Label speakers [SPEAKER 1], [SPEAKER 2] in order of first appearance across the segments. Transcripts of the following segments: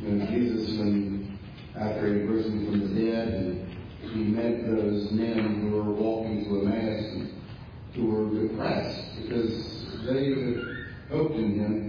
[SPEAKER 1] Jesus, when after he had risen from the dead, and he met those men who were walking to Emmaus and who were depressed because they had hoped in him.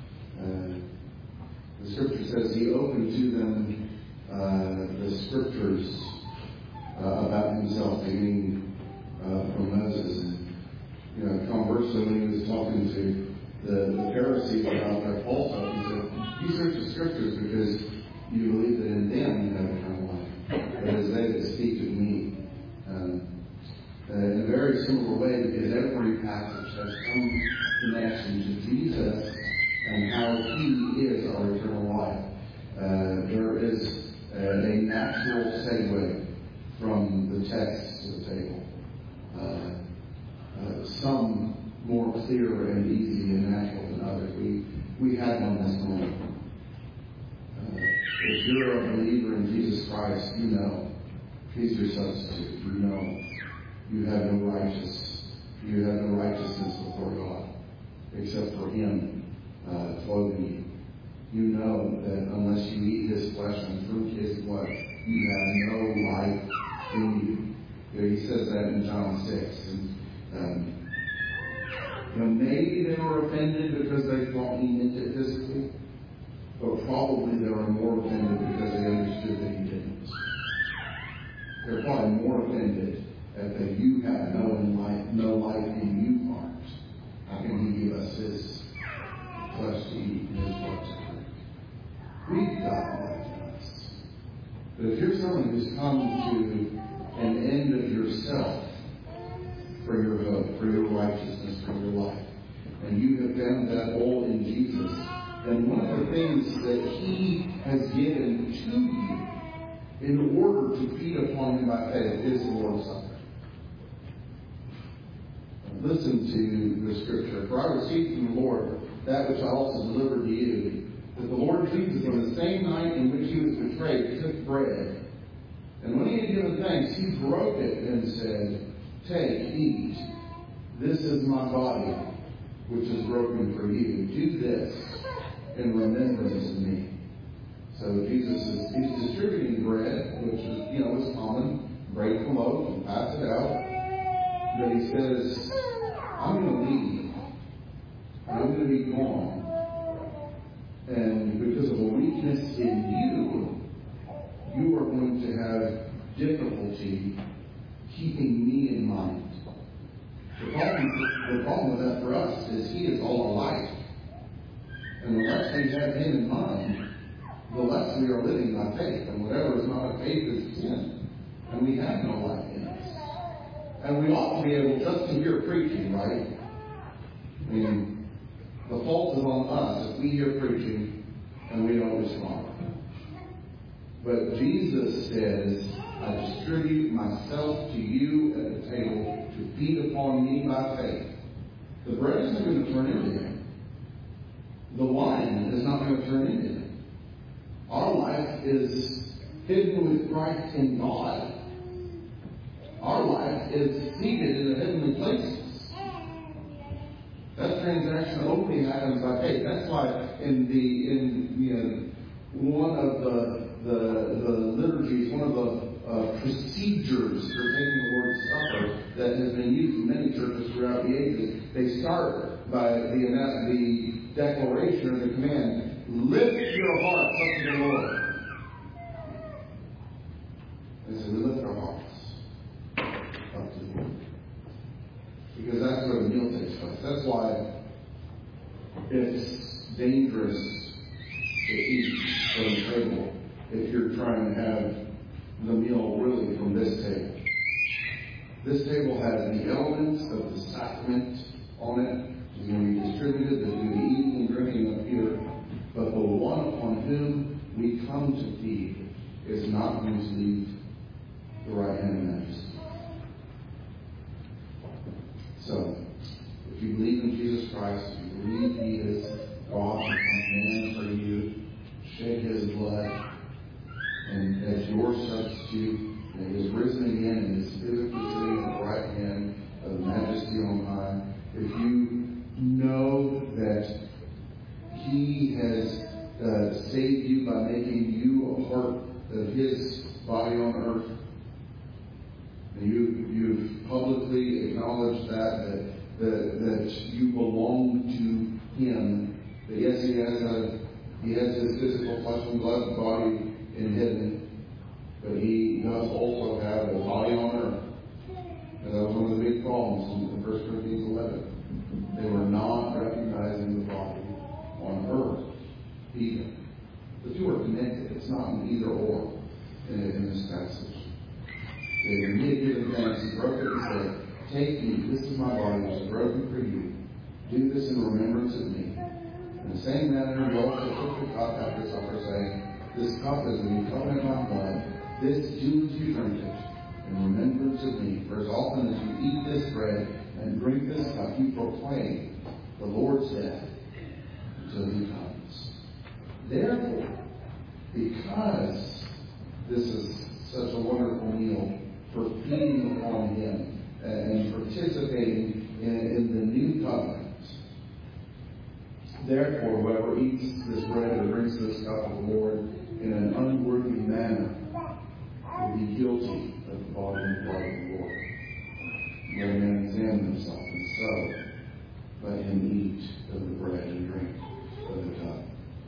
[SPEAKER 1] The scripture says he opened to them the scriptures about himself, beginning from Moses. And conversely, when he was talking to the Pharisees about their false hope, he said, "You search the scriptures because you believe that in them you have eternal life, but as they that speak of me." In a very similar way, because every passage has some connection to Jesus and how he is our eternal life. There is a natural segue from the text to the table. Some more clear and easy and natural than others. We had one this morning. If you're a believer in Jesus Christ, you know he's your substitute. You know you have no righteousness before God except for him clothing you. You know that unless you eat his flesh and drink his blood, you have no life in you. He says that in John 6. And maybe they were offended because they thought he meant it physically, but probably they were more offended because they understood that he didn't. They're probably more offended at that you have no life in you heart. How can he give us his flesh to eat and his blood to drink? We've got life in us. But if you're someone who's come to an end of yourself for your hope, for your righteousness, for your life, and you have found that all in Jesus, then one of the things that he has given to you in order to feed upon him by faith is the Lord's Supper. Listen to the scripture. "For I received from the Lord that which I also delivered to you, that the Lord Jesus, on the same night in which he was betrayed, took bread. And when he had given thanks, he broke it and said, 'Take, eat. This is my body, which is broken for you. Do this in remembrance of me.'" So Jesus he's distributing bread, which is common. Break the loaf and pass it out. But he says, "I'm going to leave. I'm going to be gone. And because of a weakness in you, you are going to have difficulty keeping me in mind." The problem with that for us is he is all our life. And the less we have him in mind, the less we are living by faith. And whatever is not of faith is sin. And we have no life in us. And we ought to be able just to hear preaching, right? I mean, the fault is on us if we hear preaching and we don't respond. But Jesus says, "I distribute myself to you at the table to feed upon me by faith." The bread isn't going to turn into him. The wine is not going to turn into him. Our life is hidden with Christ in God. Our life is seated in the heavenly places. That transaction only happens by faith. That's why in one of the liturgies, one of the procedures for taking the Lord's Supper that has been used in many churches throughout the ages, they start by the declaration or the command, "Lift your hearts up to the Lord." And so we lift our hearts up to the Lord. Because that's where the meal takes place. That's why it's dangerous to eat from the table if you're trying to have the meal really from this table. This table has the elements of the sacrament on it. It's going to be distributed. There's going to be eating and drinking up here. But the one upon whom we come to feed is not going to leave the right hand of majesty. So, if you believe in Jesus Christ, if you believe he is God and man for you, shed his blood, and as your substitute, and he is risen again and is physically sitting at the right hand of the majesty on high, if you know that he has saved saved you by making you a part of His body on earth. And you've publicly acknowledged that you belong to Him. That yes, He has His physical flesh and blood body in heaven, but He does also have a body on earth. And that was one of the big problems in 1 Corinthians 11. They were not recognizing the body on earth either. The two are connected. It's not an either or in this passage. When He had given thanks, He broke it and said, "Take, eat, this is my body which is broken for you. Do this in remembrance of me." In the same manner, He also took the cup after supper, saying, "This cup is the new covenant in my blood. This do as you drink it in remembrance of me. For as often as you eat this bread and drink this cup, you proclaim the Lord's death until He comes." Therefore, because this is such a wonderful meal for feeding upon Him and participating in the new covenant, therefore, whoever eats this bread or drinks this cup of the Lord in an unworthy manner will be guilty of the body and blood of the Lord. Let a man examine himself, and so let him eat of the